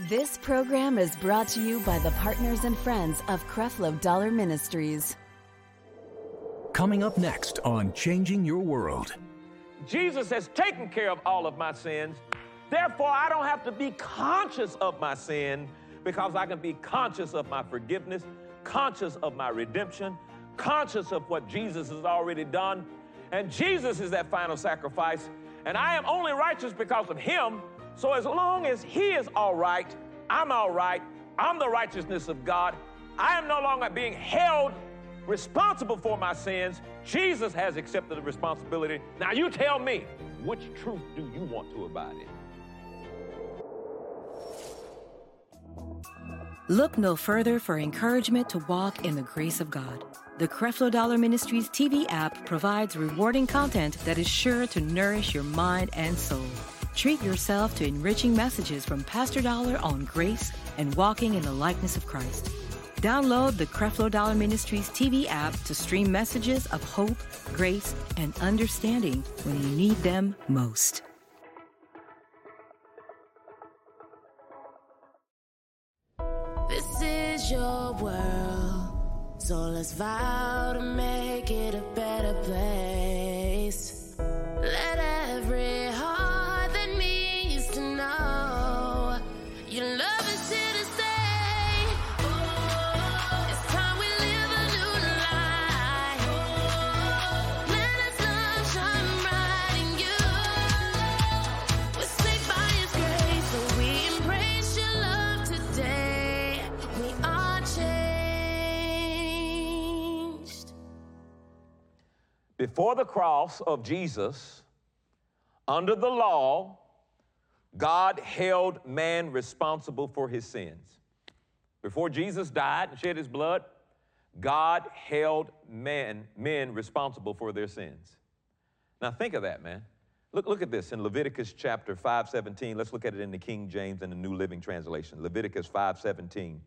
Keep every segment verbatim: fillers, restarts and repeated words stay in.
This program is brought to you by the partners and friends of Creflo Dollar Ministries. Coming up next on Changing Your World. Jesus has taken care of all of my sins. Therefore, I don't have to be conscious of my sin because I can be conscious of my forgiveness, conscious of my redemption, conscious of what Jesus has already done. And Jesus is that final sacrifice. And I am only righteous because of him. So as long as he is all right, I'm all right. I'm the righteousness of God. I am no longer being held responsible for my sins. Jesus has accepted the responsibility. Now you tell me, which truth do you want to abide in? Look no further for encouragement to walk in the grace of God. The Creflo Dollar Ministries T V app provides rewarding content that is sure to nourish your mind and soul. Treat yourself to enriching messages from Pastor Dollar on grace and walking in the likeness of Christ. Download the Creflo Dollar Ministries T V app to stream messages of hope, grace, and understanding when you need them most. This is your world, so let's vow to make it a better place. Let every heart that needs to know your love is here to stay. Oh, it's time we live a new life. Oh, let us love shine bright in you. We're saved by his grace, so we embrace your love today. We are changed. Before the cross of Jesus, under the law, God held man responsible for his sins. Before Jesus died and shed his blood, God held man, men responsible for their sins. Now think of that, man. Look, look at this in Leviticus chapter five seventeen. Let's look at it in the King James and the New Living Translation. Leviticus five seventeen.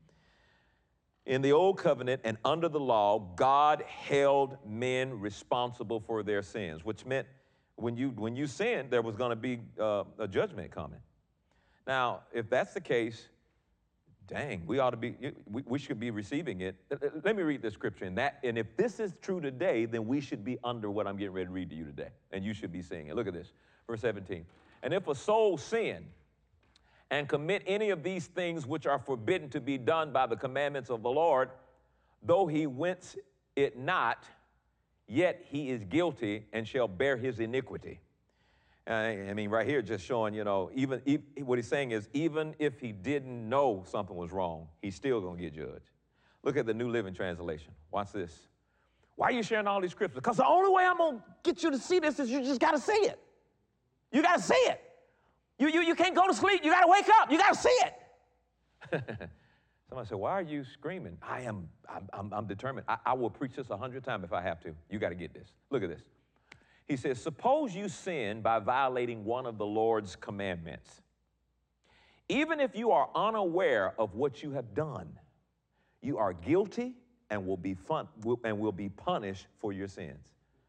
In the Old Covenant and under the law, God held men responsible for their sins, which meant when you, when you sinned, there was going to be uh, a judgment coming. Now, if that's the case, dang, we ought to be, we, we should be receiving it. Let me read this scripture. And, that, and if this is true today, then we should be under what I'm getting ready to read to you today. And you should be seeing it. Look at this, verse seventeen. And if a soul sin and commit any of these things which are forbidden to be done by the commandments of the Lord, though he wins it not, yet he is guilty and shall bear his iniquity. Uh, I mean, right here, just showing, you know, even, even what he's saying is, even if he didn't know something was wrong, he's still going to get judged. Look at the New Living Translation. Watch this. Why are you sharing all these scriptures? Because the only way I'm going to get you to see this is you just got to see it. You got to see it. You, you, you can't go to sleep. You got to wake up. You got to see it. Somebody said, why are you screaming? I am, I'm, I'm, I'm determined. I, I will preach this a hundred times if I have to. You got to get this. Look at this. He says, suppose you sin by violating one of the Lord's commandments. Even if you are unaware of what you have done, you are guilty and will be fun, will, and will be punished for your sins.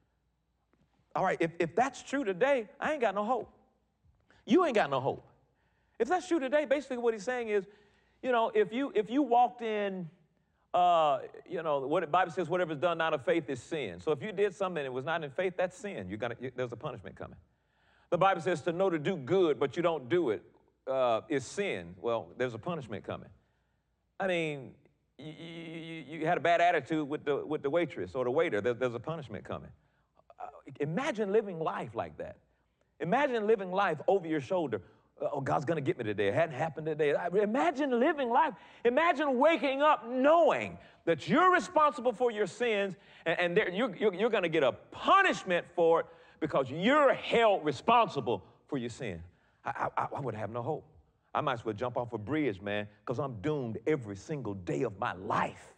All right, if, if that's true today, I ain't got no hope. You ain't got no hope. If that's true today, basically what he's saying is, you know, if you if you walked in, uh, you know, what the Bible says, whatever is done out of faith is sin. So if you did something that was not in faith, that's sin. You got you, there's a punishment coming. The Bible says to know to do good, but you don't do it, uh, is sin. Well, there's a punishment coming. I mean, you, you, you had a bad attitude with the with the waitress or the waiter. There, there's a punishment coming. Uh, imagine living life like that. Imagine living life over your shoulder. Oh, God's going to get me today. It hadn't happened today. Imagine living life. Imagine waking up knowing that you're responsible for your sins and, and there, you're, you're, you're going to get a punishment for it because you're held responsible for your sin. I, I, I would have no hope. I might as well jump off a bridge, man, because I'm doomed every single day of my life.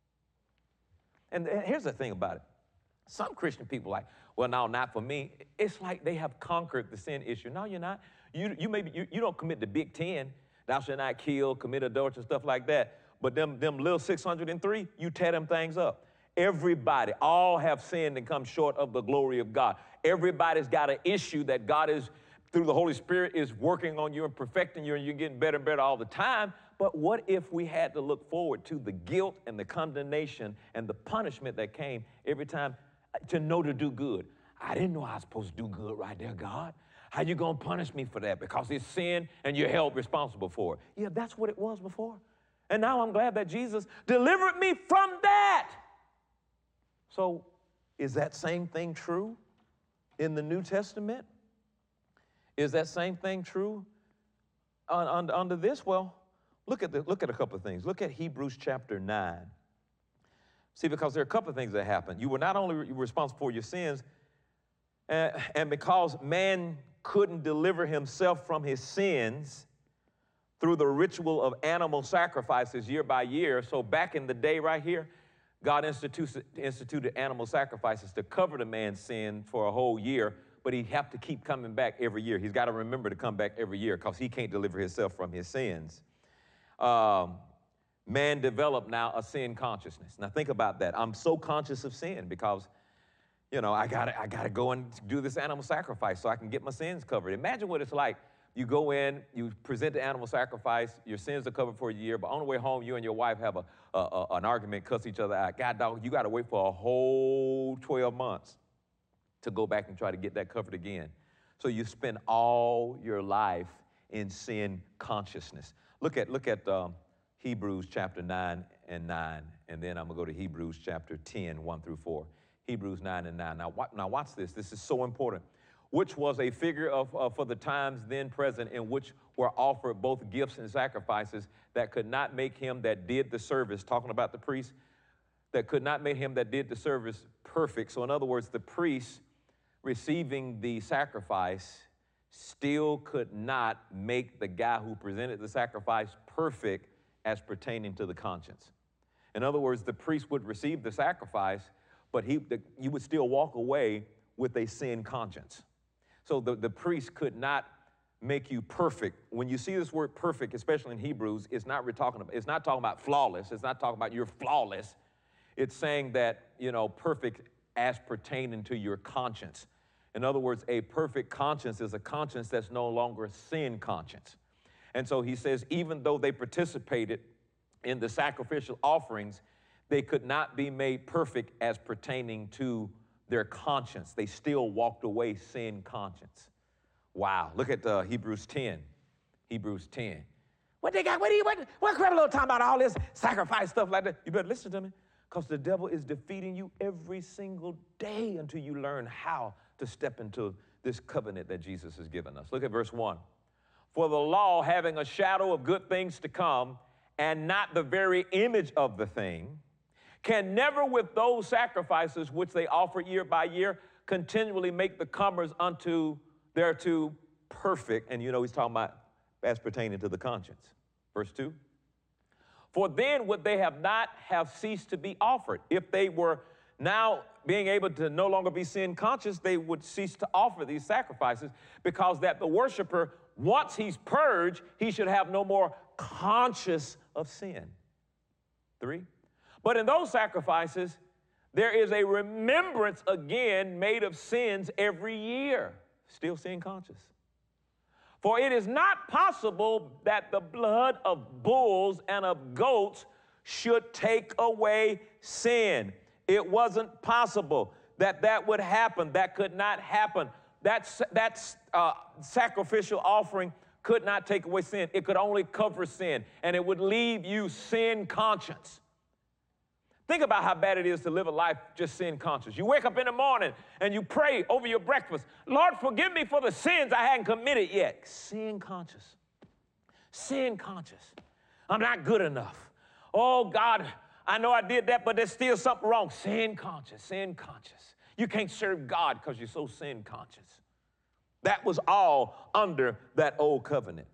And, and here's the thing about it. Some Christian people are like, well, no, not for me. It's like they have conquered the sin issue. No, you're not. You, you, maybe, you, you don't commit the big ten, thou shalt not kill, commit adultery, stuff like that. But them, them little six hundred three, you tear them things up. Everybody, all have sinned and come short of the glory of God. Everybody's got an issue that God is through the Holy Spirit is working on you and perfecting you and you're getting better and better all the time. But what if we had to look forward to the guilt and the condemnation and the punishment that came every time to know to do good? I didn't know I was supposed to do good right there, God. How you going to punish me for that? Because it's sin and you're held responsible for it. Yeah, that's what it was before. And now I'm glad that Jesus delivered me from that. So is that same thing true in the New Testament? Is that same thing true on, on, under this? Well, look at, the, look at a couple of things. Look at Hebrews chapter nine. See, because there are a couple of things that happen. You were not only responsible for your sins, uh, and because man couldn't deliver himself from his sins through the ritual of animal sacrifices year by year. So back in the day right here, God instituted, instituted animal sacrifices to cover the man's sin for a whole year, but he'd have to keep coming back every year. He's got to remember to come back every year because he can't deliver himself from his sins. Um, man developed now a sin consciousness. Now think about that. I'm so conscious of sin because, you know, I gotta, I gotta go and do this animal sacrifice so I can get my sins covered. Imagine what it's like. You go in, you present the animal sacrifice, your sins are covered for a year, but on the way home, you and your wife have a, a, a an argument, cuss each other out. God, dog, you gotta wait for a whole twelve months to go back and try to get that covered again. So you spend all your life in sin consciousness. Look at, look at um, Hebrews chapter nine and nine, and then I'm gonna go to Hebrews chapter ten, one through four. Hebrews nine and nine. Now, now watch this. This is so important. Which was a figure of, uh, for the times then present, in which were offered both gifts and sacrifices that could not make him that did the service, talking about the priest, that could not make him that did the service perfect. So in other words, the priest receiving the sacrifice still could not make the guy who presented the sacrifice perfect as pertaining to the conscience. In other words, the priest would receive the sacrifice, but he, the, you would still walk away with a sin conscience. So the, the priest could not make you perfect. When you see this word perfect, especially in Hebrews, it's not, we're talking about, it's not talking about flawless. It's not talking about you're flawless. It's saying that, you know, perfect as pertaining to your conscience. In other words, a perfect conscience is a conscience that's no longer a sin conscience. And so he says, even though they participated in the sacrificial offerings, they could not be made perfect as pertaining to their conscience. They still walked away sin conscience. Wow. Look at uh, Hebrews ten. Hebrews ten. What they got? What do you, what, what crap a little time about all this sacrifice stuff like that? You better listen to me, because the devil is defeating you every single day until you learn how to step into this covenant that Jesus has given us. Look at verse one. For the law, having a shadow of good things to come, and not the very image of the thing, can never with those sacrifices which they offer year by year continually make the comers unto thereto perfect. And you know he's talking about as pertaining to the conscience. Verse two. For then would they have not have ceased to be offered. If they were now being able to no longer be sin conscious, they would cease to offer these sacrifices, because that the worshiper, once he's purged, he should have no more conscious of sin. Three. But in those sacrifices, there is a remembrance again made of sins every year. Still sin conscious. For it is not possible that the blood of bulls and of goats should take away sin. It wasn't possible that that would happen. That could not happen. That, that uh, sacrificial offering could not take away sin. It could only cover sin, and it would leave you sin conscious. Think about how bad it is to live a life just sin conscious. You wake up in the morning and you pray over your breakfast, Lord, forgive me for the sins I hadn't committed yet. Sin conscious. Sin conscious. I'm not good enough. Oh, God, I know I did that, but there's still something wrong. Sin conscious, sin conscious. You can't serve God because you're so sin conscious. That was all under that old covenant.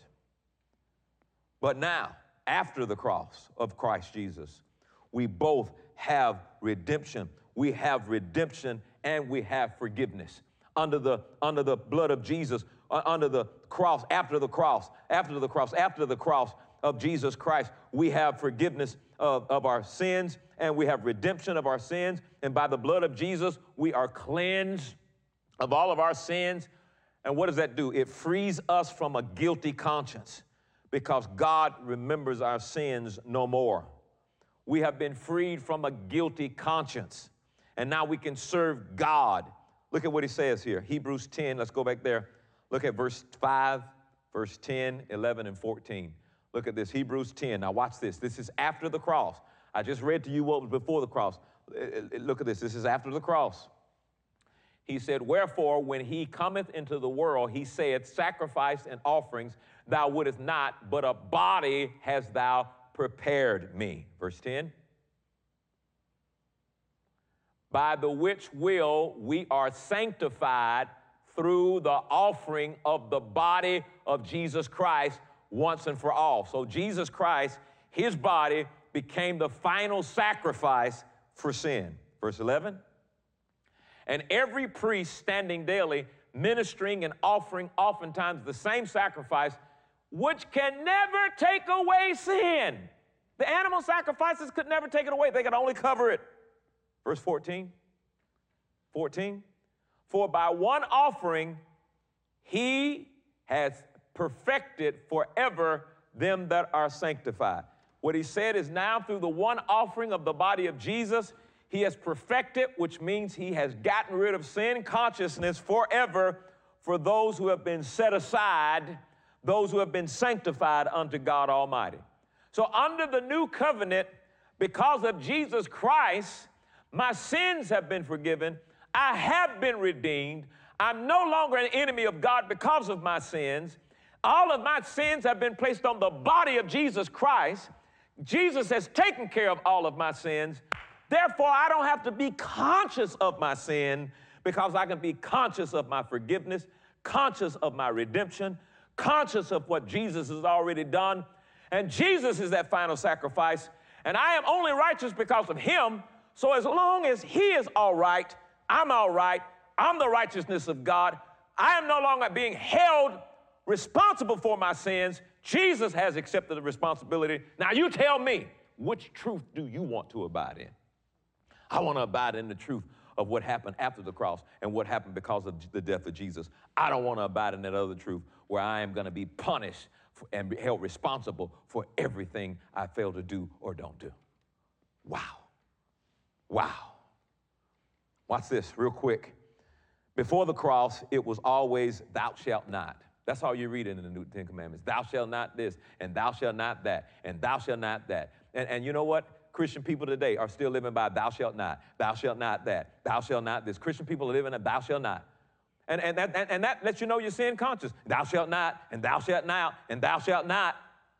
But now, after the cross of Christ Jesus, we both have redemption. We have redemption and we have forgiveness. Under the, under the blood of Jesus, uh, under the cross, after the cross, after the cross, after the cross of Jesus Christ, we have forgiveness of, of our sins, and we have redemption of our sins. And by the blood of Jesus, we are cleansed of all of our sins. And what does that do? It frees us from a guilty conscience because God remembers our sins no more. We have been freed from a guilty conscience, and now we can serve God. Look at what he says here. Hebrews ten, let's go back there. Look at verse five, verse ten, eleven, and fourteen. Look at this, Hebrews ten. Now watch this. This is after the cross. I just read to you what was before the cross. Look at this. This is after the cross. He said, wherefore, when he cometh into the world, he saith, sacrifice and offerings thou wouldest not, but a body hast thou prepared me. Verse ten. By the which will we are sanctified through the offering of the body of Jesus Christ once and for all. So Jesus Christ, his body became the final sacrifice for sin. Verse eleven. And every priest standing daily, ministering and offering oftentimes the same sacrifice, which can never take away sin. The animal sacrifices could never take it away. They could only cover it. Verse fourteen. fourteen. For by one offering he has perfected forever them that are sanctified. What he said is now through the one offering of the body of Jesus, he has perfected, which means he has gotten rid of sin consciousness forever for those who have been set aside, those who have been sanctified unto God Almighty. So under the new covenant, because of Jesus Christ, my sins have been forgiven. I have been redeemed. I'm no longer an enemy of God because of my sins. All of my sins have been placed on the body of Jesus Christ. Jesus has taken care of all of my sins. Therefore, I don't have to be conscious of my sin because I can be conscious of my forgiveness, conscious of my redemption, conscious of what Jesus has already done. And Jesus is that final sacrifice. And I am only righteous because of him. So as long as he is all right, I'm all right. I'm the righteousness of God. I am no longer being held responsible for my sins. Jesus has accepted the responsibility. Now you tell me, which truth do you want to abide in? I want to abide in the truth of what happened after the cross and what happened because of the death of Jesus. I don't want to abide in that other truth where I am going to be punished for, and be held responsible for everything I fail to do or don't do. Wow. Wow. Watch this real quick. Before the cross, it was always thou shalt not. That's all you read in the New Ten Commandments. Thou shalt not this, and thou shalt not that, and thou shalt not that. And, and you know what? Christian people today are still living by thou shalt not, thou shalt not that, thou shalt not this. Christian people are living at thou shalt not. And, and, that, and, and that lets you know you're sin conscious. Thou shalt not, and thou shalt not, and thou shalt not.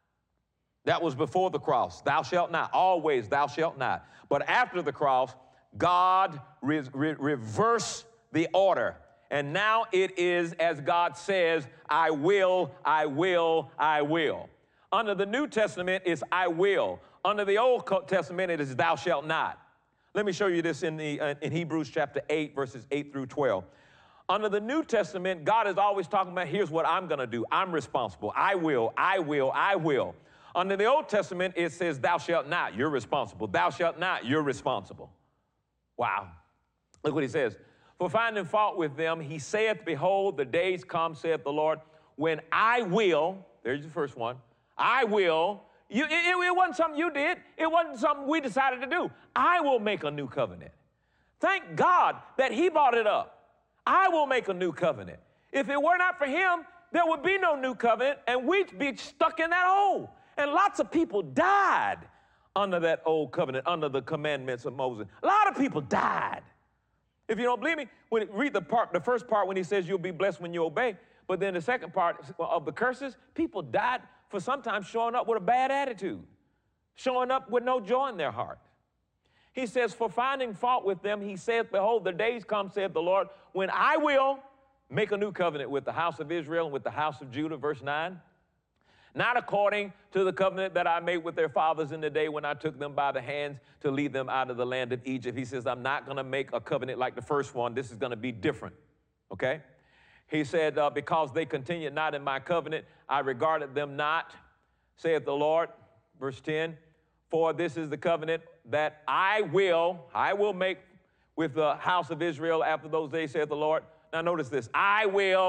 That was before the cross. Thou shalt not. Always thou shalt not. But after the cross, God re- re- reversed the order. And now it is as God says, I will, I will, I will. Under the New Testament, it's I will. Under the Old Testament, it is thou shalt not. Let me show you this in, the, uh, in Hebrews chapter eight, verses eight through twelve. Under the New Testament, God is always talking about, here's what I'm going to do. I'm responsible. I will, I will, I will. Under the Old Testament, it says, thou shalt not. You're responsible. Thou shalt not. You're responsible. Wow. Look what he says. For finding fault with them, he saith, behold, the days come, saith the Lord, when I will, there's the first one, I will, you, it, it wasn't something you did. It wasn't something we decided to do. I will make a new covenant. Thank God that he brought it up. I will make a new covenant. If it were not for him, there would be no new covenant, and we'd be stuck in that hole. And lots of people died under that old covenant, under the commandments of Moses. A lot of people died. If you don't believe me, when read the part, the first part when he says you'll be blessed when you obey, but then the second part of the curses, people died for sometimes showing up with a bad attitude, showing up with no joy in their heart. He says, for finding fault with them, he saith, behold, the days come, saith the Lord, when I will make a new covenant with the house of Israel and with the house of Judah, verse nine. Not according to the covenant that I made with their fathers in the day when I took them by the hands to lead them out of the land of Egypt. He says, I'm not going to make a covenant like the first one. This is going to be different, okay? He said, uh, because they continued not in my covenant, I regarded them not, saith the Lord, verse ten, for this is the covenant that I will, I will make with the house of Israel after those days, saith the Lord. Now notice this, I will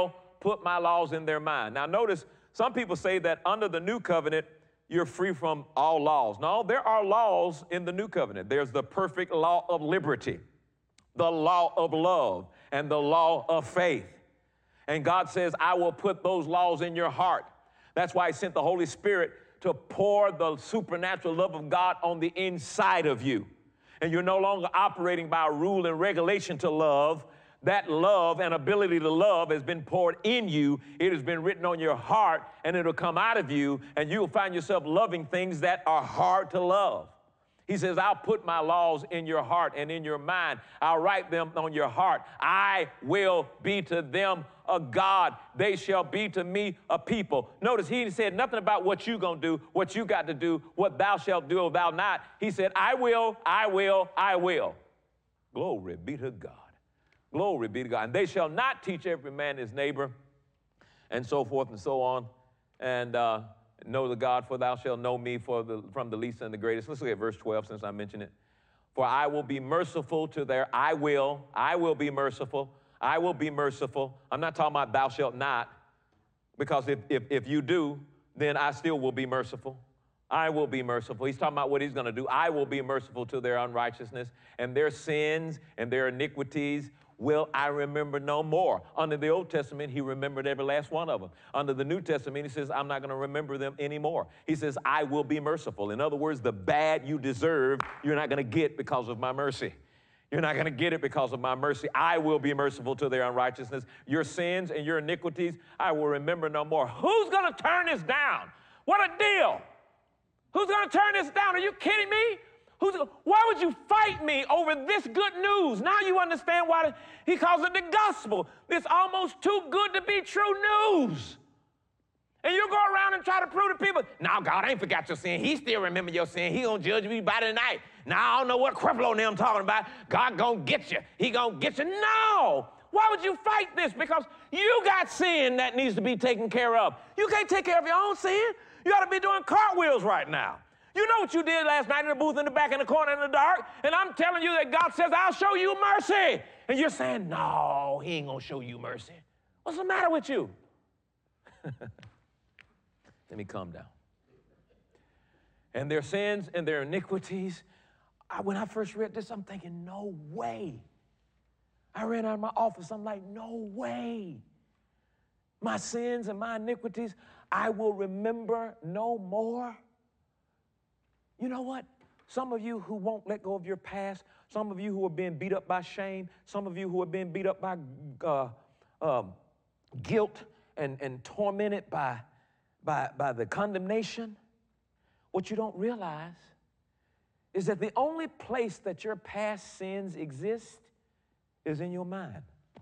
put my laws in their mind. Now notice, some people say that under the new covenant, you're free from all laws. No, there are laws in the new covenant. There's the perfect law of liberty, the law of love, and the law of faith. And God says, I will put those laws in your heart. That's why he sent the Holy Spirit to pour the supernatural love of God on the inside of you. And you're no longer operating by a rule and regulation to love. That love and ability to love has been poured in you. It has been written on your heart, and it'll come out of you, and you'll find yourself loving things that are hard to love. He says, I'll put my laws in your heart and in your mind. I'll write them on your heart. I will be to them a God. They shall be to me a people. Notice he said nothing about what you gonna do, what you got to do, what thou shalt do or thou not. He said, I will, I will, I will. Glory be to God. Glory be to God. And they shall not teach every man his neighbor, and so forth and so on. And uh, know the God, for thou shalt know me for the, from the least and the greatest. Let's look at verse twelve since I mentioned it. For I will be merciful to their, I will, I will be merciful. I will be merciful. I'm not talking about thou shalt not, because if, if, if you do, then I still will be merciful. I will be merciful. He's talking about what he's going to do. I will be merciful to their unrighteousness, and their sins and their iniquities will I remember no more. Under the Old Testament, he remembered every last one of them. Under the New Testament, he says, I'm not going to remember them anymore. He says, I will be merciful. In other words, the bad you deserve, you're not going to get because of my mercy. You're not going to get it because of my mercy. I will be merciful to their unrighteousness. Your sins and your iniquities, I will remember no more. Who's going to turn this down? What a deal. Who's going to turn this down? Are you kidding me? Who's, why would you fight me over this good news? Now you understand why the, he calls it the gospel. It's almost too good to be true news. And you go around and try to prove to people, now God ain't forgot your sin. He still remember your sin. He gonna judge you by the night. Now I don't know what Creflo and them talking about. God gonna get you. He gonna get you. No. Why would you fight this? Because you got sin that needs to be taken care of. You can't take care of your own sin. You ought to be doing cartwheels right now. You know what you did last night in the booth in the back in the corner in the dark, and I'm telling you that God says, I'll show you mercy. And you're saying, no, he ain't gonna show you mercy. What's the matter with you? Let me calm down. And their sins and their iniquities, I, when I first read this, I'm thinking, no way. I ran out of my office, I'm like, no way. My sins and my iniquities, I will remember no more. You know what? Some of you who won't let go of your past, some of you who are being beat up by shame, some of you who are being beat up by uh, um, guilt and, and tormented by, by, by the condemnation, what you don't realize is that the only place that your past sins exist is in your mind.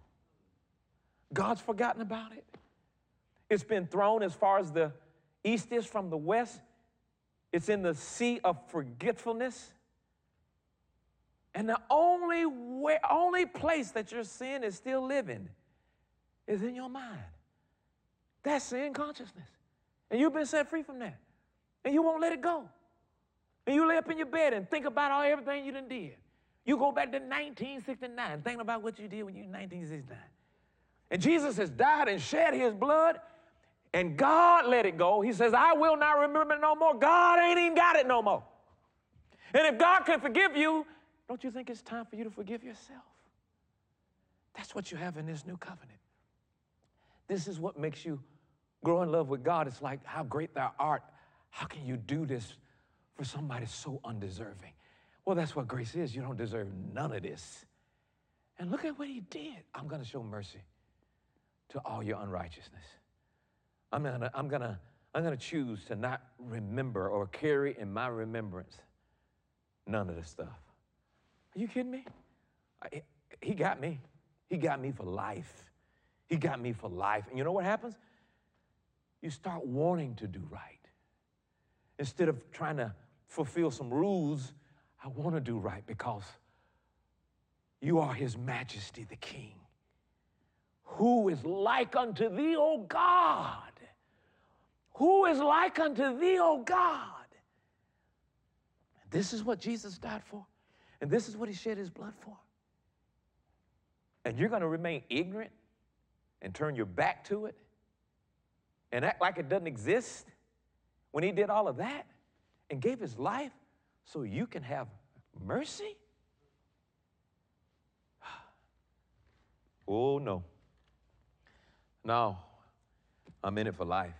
God's forgotten about it. It's been thrown as far as the east is from the west. It's in the sea of forgetfulness. And the only way, only place that your sin is still living is in your mind. That's sin consciousness. And you've been set free from that. And you won't let it go. And you lay up in your bed and think about all everything you done did. You go back to nineteen sixty-nine, thinking about what you did when you were nineteen sixty-nine. And Jesus has died and shed his blood, and God let it go. He says, I will not remember no more. God ain't even got it no more. And if God can forgive you, don't you think it's time for you to forgive yourself? That's what you have in this new covenant. This is what makes you grow in love with God. It's like, how great thou art. How can you do this for somebody so undeserving? Well, that's what grace is. You don't deserve none of this. And look at what he did. I'm going to show mercy to all your unrighteousness. I'm gonna, I'm gonna, I'm gonna choose to not remember or carry in my remembrance none of this stuff. Are you kidding me? I, he got me. He got me for life. He got me for life. And you know what happens? You start wanting to do right. Instead of trying to fulfill some rules, I want to do right because you are his majesty, the King. Who is like unto thee, O God? Who is like unto thee, O God? This is what Jesus died for, and this is what he shed his blood for. And you're going to remain ignorant and turn your back to it and act like it doesn't exist when he did all of that and gave his life so you can have mercy? Oh, no. No, I'm in it for life.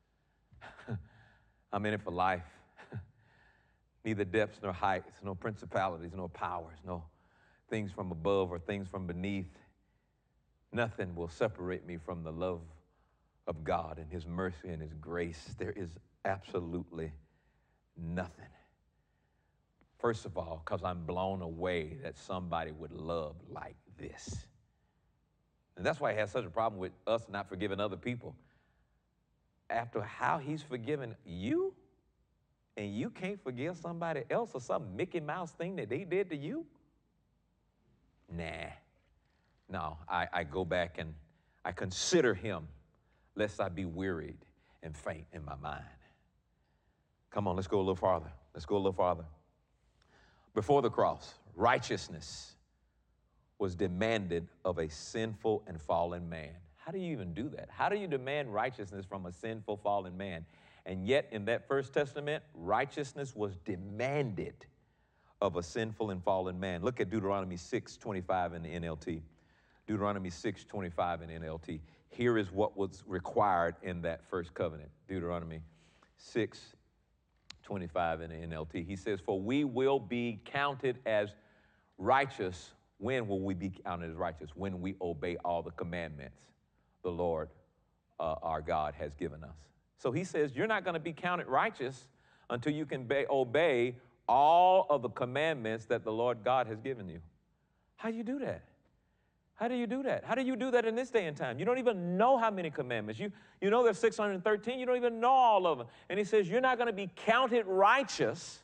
I'm in it for life. Neither depths nor heights, no principalities, no powers, no things from above or things from beneath. Nothing will separate me from the love of God and his mercy and his grace. There is absolutely nothing. First of all, because I'm blown away that somebody would love like this. And that's why he has such a problem with us not forgiving other people. After how he's forgiven you, and you can't forgive somebody else or some Mickey Mouse thing that they did to you? Nah. No, I, I go back and I consider him, lest I be wearied and faint in my mind. Come on, let's go a little farther. Let's go a little farther. Before the cross, righteousness was demanded of a sinful and fallen man. How do you even do that? How do you demand righteousness from a sinful, fallen man? And yet, in that First Testament, righteousness was demanded of a sinful and fallen man. Look at Deuteronomy six twenty-five in the N L T. Deuteronomy six twenty-five in the N L T. Here is what was required in that first covenant. Deuteronomy six twenty-five in the N L T. He says, for we will be counted as righteous. When will we be counted as righteous? When we obey all the commandments the Lord uh, our God has given us. So he says, you're not going to be counted righteous until you can be, obey all of the commandments that the Lord God has given you. How do you do that? How do you do that? How do you do that in this day and time? You don't even know how many commandments. You, you know there's six hundred thirteen. You don't even know all of them. And he says, you're not going to be counted righteous.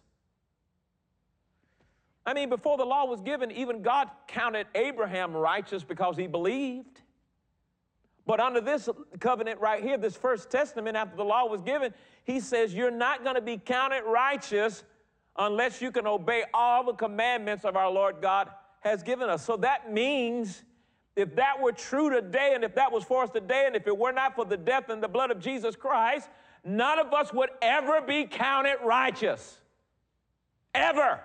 I mean, before the law was given, even God counted Abraham righteous because he believed. But under this covenant right here, this First Testament, after the law was given, he says you're not going to be counted righteous unless you can obey all the commandments of our Lord God has given us. So that means if that were true today, and if that was for us today, and if it were not for the death and the blood of Jesus Christ, none of us would ever be counted righteous. Ever.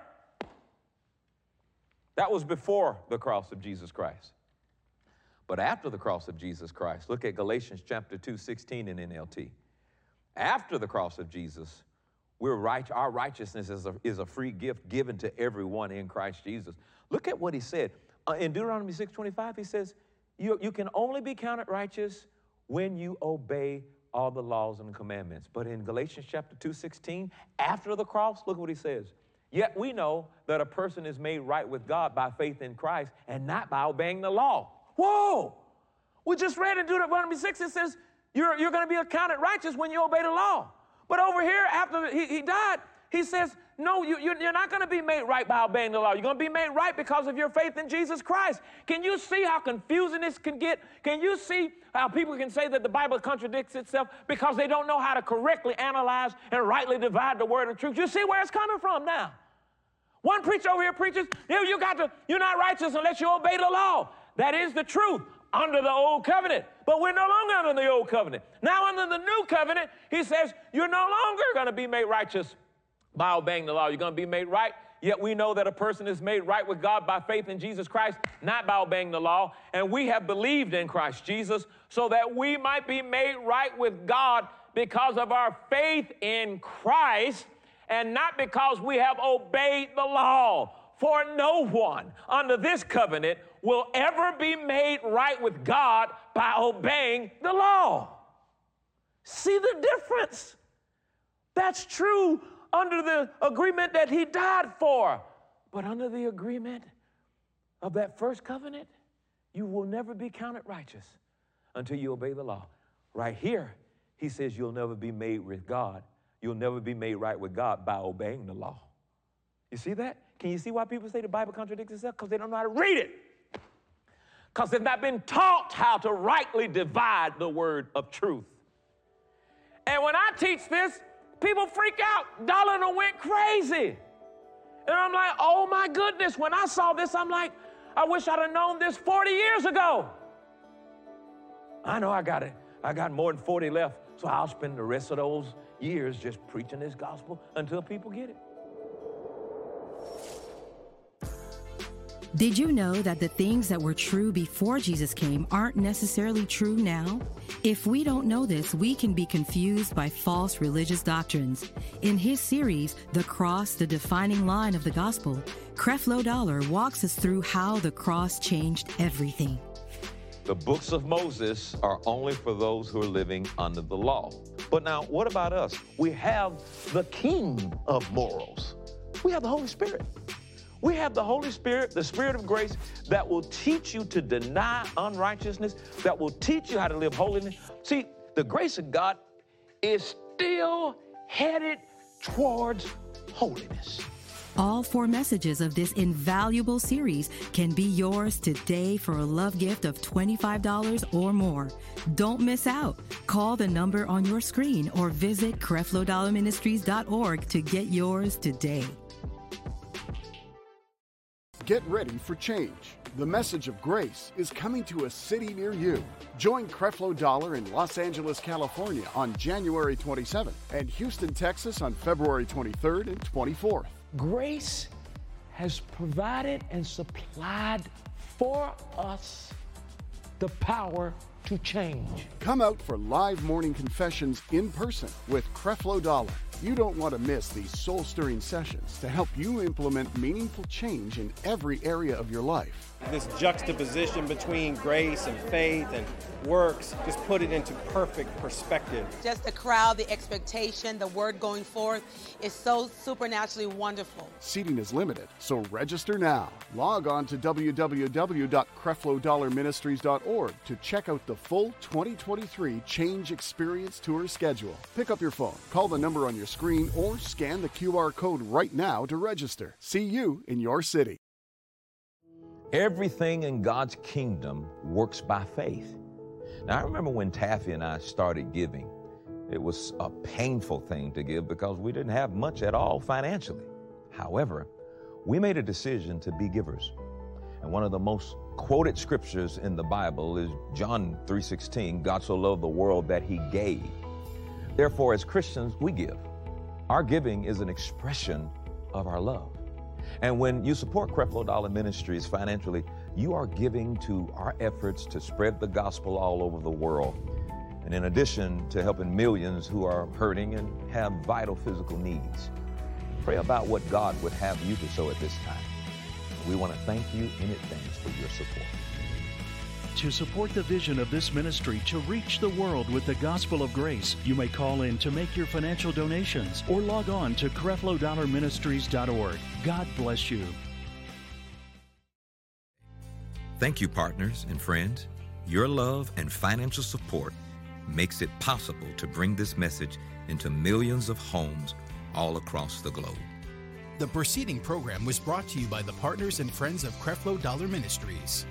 That was before the cross of Jesus Christ. But after the cross of Jesus Christ, look at Galatians chapter two, sixteen in N L T. After the cross of Jesus, we're right, our righteousness is a, is a free gift given to everyone in Christ Jesus. Look at what he said. Uh, in Deuteronomy six twenty-five, he says, you, you can only be counted righteous when you obey all the laws and commandments. But in Galatians chapter two, sixteen, after the cross, look what he says. Yet we know that a person is made right with God by faith in Christ and not by obeying the law. Whoa! We just read in Deuteronomy six, it says you're, you're going to be accounted righteous when you obey the law. But over here, after he, he died, he says, no, you, you're not going to be made right by obeying the law. You're going to be made right because of your faith in Jesus Christ. Can you see how confusing this can get? Can you see how people can say that the Bible contradicts itself because they don't know how to correctly analyze and rightly divide the word of truth? You see where it's coming from now. One preacher over here preaches, you, you got to, you're not righteous unless you obey the law. That is the truth under the old covenant. But we're no longer under the old covenant. Now under the new covenant, he says, you're no longer going to be made righteous by obeying the law. You're going to be made right. Yet we know that a person is made right with God by faith in Jesus Christ, not by obeying the law. And we have believed in Christ Jesus so that we might be made right with God because of our faith in Christ and not because we have obeyed the law. For no one under this covenant will ever be made right with God by obeying the law. See the difference? That's true under the agreement that he died for. But under the agreement of that first covenant, you will never be counted righteous until you obey the law. Right here, he says you'll never be made with God. You'll never be made right with God by obeying the law. You see that? Can you see why people say the Bible contradicts itself? Because they don't know how to read it. Because they've not been taught how to rightly divide the word of truth. And when I teach this, people freak out. Dollar went crazy. And I'm like, oh my goodness. When I saw this, I'm like, I wish I'd have known this forty years ago. I know I got it. I got more than forty left, so I'll spend the rest of those years just preaching this gospel until people get it. Did you know that the things that were true before Jesus came aren't necessarily true now? If we don't know this, we can be confused by false religious doctrines. In his series, The Cross, the Defining Line of the Gospel, Creflo Dollar walks us through how the cross changed everything. The books of Moses are only for those who are living under the law. But now, what about us? We have the King of morals. We have the Holy Spirit. We have the Holy Spirit, the Spirit of grace, that will teach you to deny unrighteousness, that will teach you how to live holiness. See, the grace of God is still headed towards holiness. All four messages of this invaluable series can be yours today for a love gift of twenty-five dollars or more. Don't miss out. Call the number on your screen or visit creflo dollar ministries dot org to get yours today. Get ready for change. The message of grace is coming to a city near you. Join Creflo Dollar in Los Angeles, California on January twenty-seventh and Houston, Texas on February twenty-third and twenty-fourth. Grace has provided and supplied for us the power to change. Come out for live morning confessions in person with Creflo Dollar. You don't want to miss these soul-stirring sessions to help you implement meaningful change in every area of your life. This juxtaposition between grace and faith and works just put it into perfect perspective. Just the crowd, the expectation, the word going forth is so supernaturally wonderful. Seating is limited, so register now. Log on to w w w dot creflo dollar ministries dot org to check out the full twenty twenty-three Change Experience Tour schedule. Pick up your phone, call the number on your screen, or scan the Q R code right now to register. See you in your city. Everything in God's kingdom works by faith. Now, I remember when Taffy and I started giving, it was a painful thing to give because we didn't have much at all financially. However, we made a decision to be givers. And one of the most quoted scriptures in the Bible is John three sixteen, God so loved the world that he gave. Therefore, as Christians, we give. Our giving is an expression of our love. And when you support Creflo Dollar Ministries financially, you are giving to our efforts to spread the gospel all over the world. And in addition to helping millions who are hurting and have vital physical needs, pray about what God would have you to sow at this time. We want to thank you in advance for your support. To support the vision of this ministry to reach the world with the gospel of grace, you may call in to make your financial donations or log on to creflo dollar ministries dot org. God bless you. Thank you, partners and friends. Your love and financial support makes it possible to bring this message into millions of homes all across the globe. The preceding program was brought to you by the partners and friends of Creflo Dollar Ministries.